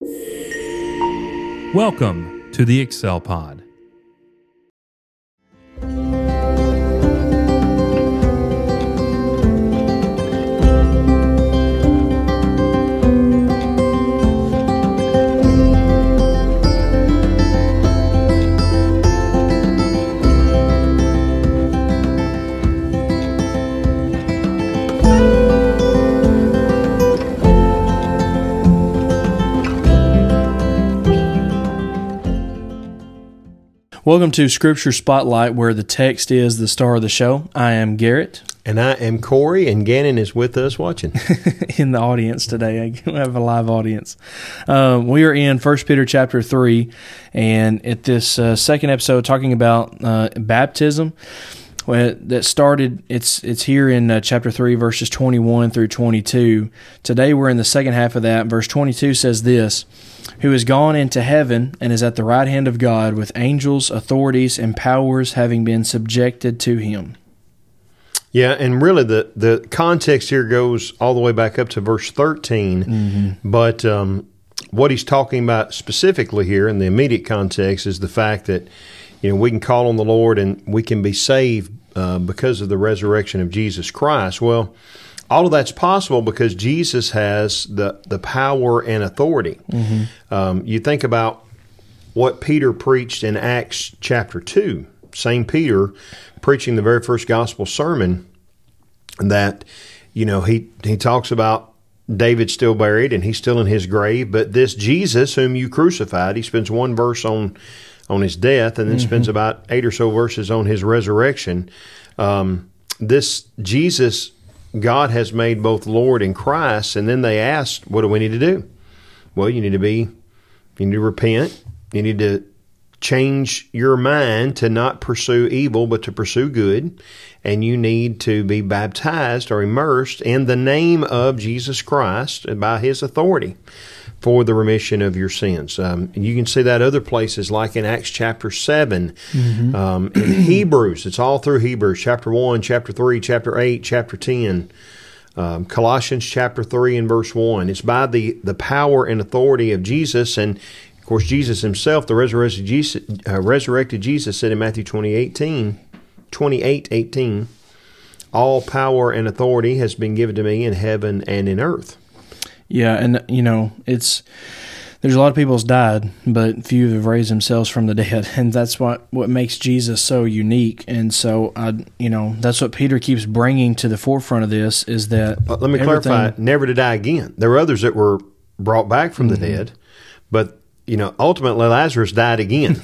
Welcome to the Excel Pod. Welcome to Scripture Spotlight, where the text is the star of the show. I am Garrett. And I am Corey, and Gannon is with us watching. In the audience today. I have a live audience. We are in 1 Peter chapter 3, and at this second episode talking about baptism. That started, it's here in chapter 3, verses 21 through 22. Today we're in the second half of that. Verse 22 says this: "Who is gone into heaven and is at the right hand of God, with angels, authorities, and powers having been subjected to him." Yeah, and really the context here goes all the way back up to verse 13. Mm-hmm. But what he's talking about specifically here in the immediate context is the fact that we can call on the Lord and we can be saved because of the resurrection of Jesus Christ. Well, all of that's possible because Jesus has the power and authority. Mm-hmm. You think about what Peter preached in Acts chapter 2. Same Peter preaching the very first gospel sermon that, he talks about David still buried and he's still in his grave, but this Jesus whom you crucified, he spends one verse on his death and then spends about 8 or so verses on his resurrection. This Jesus, God has made both Lord and Christ, and then they asked, what do we need to do? Well, you need to repent, you need to change your mind to not pursue evil, but to pursue good, and you need to be baptized or immersed in the name of Jesus Christ by His authority for the remission of your sins. You can see that other places like in Acts chapter 7, in Hebrews. It's all through Hebrews, chapter 1, chapter 3, chapter 8, chapter 10, Colossians chapter 3 and verse 1. It's by the power and authority of Jesus, and of course Jesus Himself, the resurrected Jesus, said in Matthew 28:18, "All power and authority has been given to me in heaven and in earth." Yeah, and there's a lot of people that's died, but few have raised themselves from the dead, and that's what makes Jesus so unique. And so, that's what Peter keeps bringing to the forefront of this is that. Let me clarify: never to die again. There were others that were brought back from the dead, but ultimately Lazarus died again.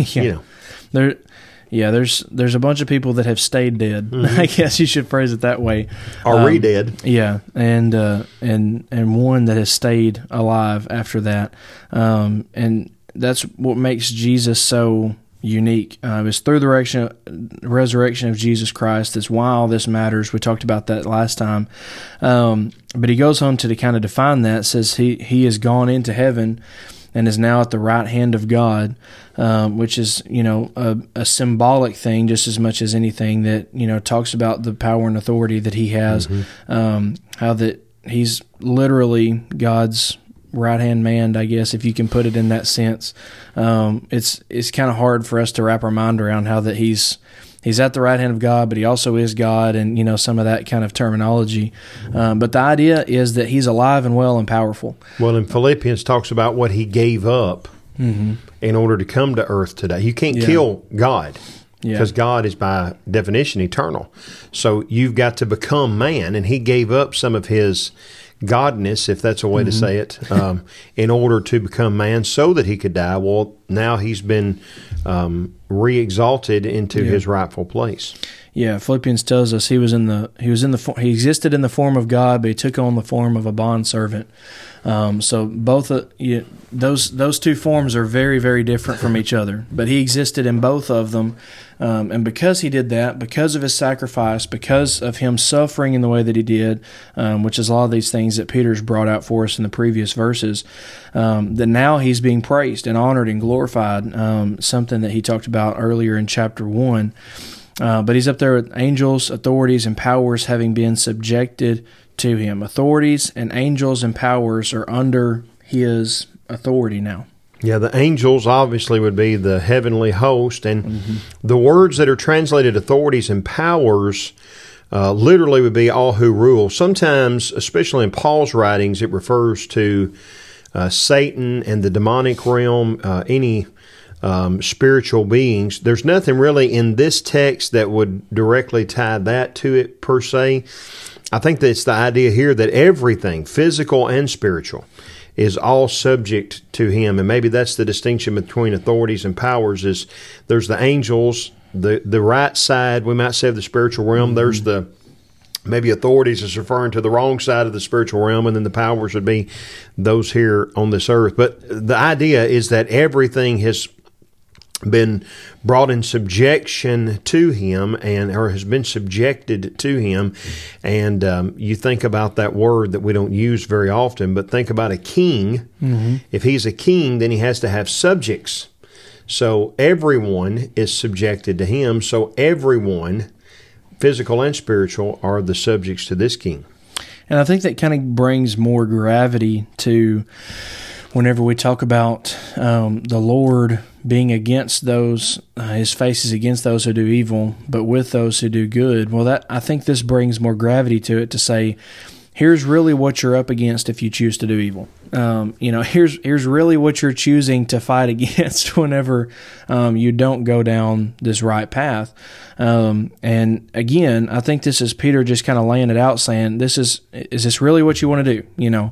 There's a bunch of people that have stayed dead. Mm-hmm. I guess you should phrase it that way. Or re-dead. Yeah, and one that has stayed alive after that. And that's what makes Jesus so unique. It's through the resurrection of Jesus Christ. That's why all this matters. We talked about that last time. But he goes on to kind of define that. It says he has gone into heaven and is now at the right hand of God, which is, a symbolic thing just as much as anything that, talks about the power and authority that He has, how that He's literally God's right-hand man, I guess, if you can put it in that sense. It's kind of hard for us to wrap our mind around how that He's at the right hand of God, but He also is God, and some of that kind of terminology. But the idea is that He's alive and well and powerful. Well, in Philippians talks about what He gave up in order to come to earth today. You can't kill God because God is by definition eternal. So you've got to become man, and He gave up some of His godness, if that's a way to say it, in order to become man so that He could die. Well, now He's been re-exalted into His rightful place. Yeah, Philippians tells us he existed in the form of God, but He took on the form of a bondservant. So both those two forms are very, very different from each other, but He existed in both of them. And because He did that, because of His sacrifice, because of Him suffering in the way that He did, which is a lot of these things that Peter's brought out for us in the previous verses, that now He's being praised and honored and glorified, something that he talked about earlier in chapter 1. But He's up there with angels, authorities, and powers having been subjected to Him. Authorities and angels and powers are under His authority now. Yeah, the angels obviously would be the heavenly host, and the words that are translated authorities and powers literally would be all who rule. Sometimes, especially in Paul's writings, it refers to Satan and the demonic realm, any spiritual beings. There's nothing really in this text that would directly tie that to it per se. I think that's the idea here that everything, physical and spiritual, is all subject to him. And maybe that's the distinction between authorities and powers, is there's the angels, the right side, we might say, of the spiritual realm. There's the maybe authorities is referring to the wrong side of the spiritual realm, and then the powers would be those here on this earth. But the idea is that everything has been brought in subjection to him, or has been subjected to him. And you think about that word that we don't use very often, but think about a king. If he's a king, then he has to have subjects. So everyone is subjected to him. So everyone, physical and spiritual, are the subjects to this king. And I think that kind of brings more gravity to whenever we talk about the Lord being against those, his face is against those who do evil, but with those who do good. Well, I think this brings more gravity to it, to say, here's really what you're up against if you choose to do evil. Here's really what you're choosing to fight against whenever you don't go down this right path. And again, I think this is Peter just kind of laying it out, saying, is this really what you want to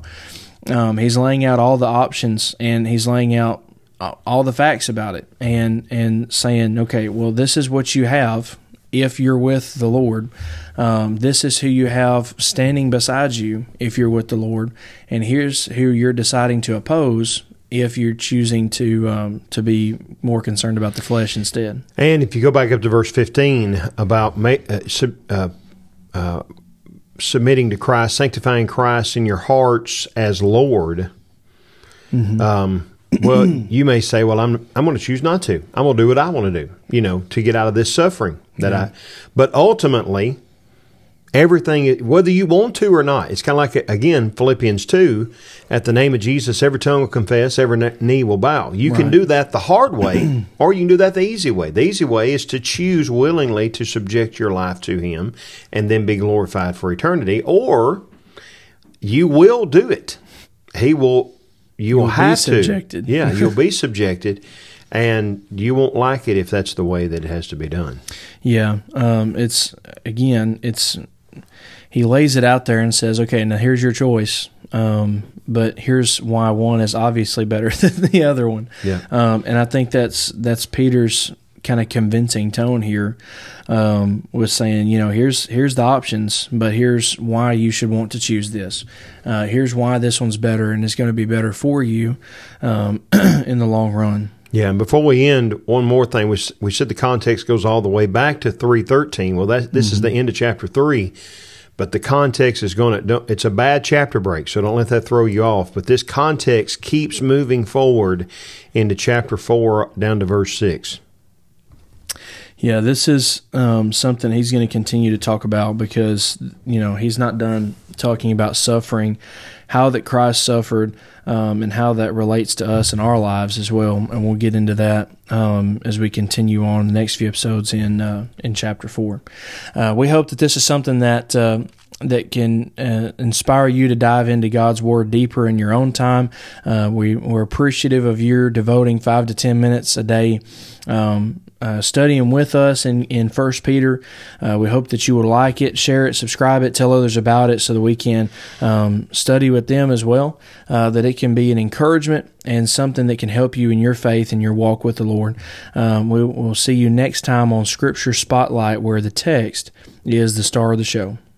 do? He's laying out all the options, and he's laying out all the facts about it, and saying, okay, well, this is what you have if you're with the Lord. This is who you have standing beside you if you're with the Lord, and here's who you're deciding to oppose if you're choosing to be more concerned about the flesh instead. And if you go back up to verse 15 about submitting to Christ, sanctifying Christ in your hearts as Lord, well, you may say, well, I'm going to choose not to. I'm going to do what I want to do, to get out of this suffering but ultimately, everything, whether you want to or not, it's kind of like, again, Philippians 2, at the name of Jesus, every tongue will confess, every knee will bow. You can do that the hard way, or you can do that the easy way. The easy way is to choose willingly to subject your life to him and then be glorified for eternity, or you will do it. You will have to. Subjected. Yeah, you'll be subjected, and you won't like it if that's the way that it has to be done. Yeah, he lays it out there and says, okay, now here's your choice, but here's why one is obviously better than the other one. Yeah. And I think that's Peter's kind of convincing tone here, was saying, here's the options, but here's why you should want to choose this. Here's why this one's better, and it's going to be better for you in the long run. Yeah, and before we end, one more thing. We said the context goes all the way back to 3:13. Well, this is the end of chapter 3, but the context is it's a bad chapter break, so don't let that throw you off. But this context keeps moving forward into chapter 4 down to verse 6. Yeah, this is something he's going to continue to talk about, because he's not done talking about suffering, how that Christ suffered, and how that relates to us in our lives as well. And we'll get into that as we continue on the next few episodes in chapter 4. We hope that this is something that can inspire you to dive into God's Word deeper in your own time. We're appreciative of your devoting 5 to 10 minutes a day studying with us in 1 Peter. We hope that you will like it, share it, subscribe it, tell others about it, so that we can study with them as well, that it can be an encouragement and something that can help you in your faith and your walk with the Lord. We'll see you next time on Scripture Spotlight, where the text is the star of the show.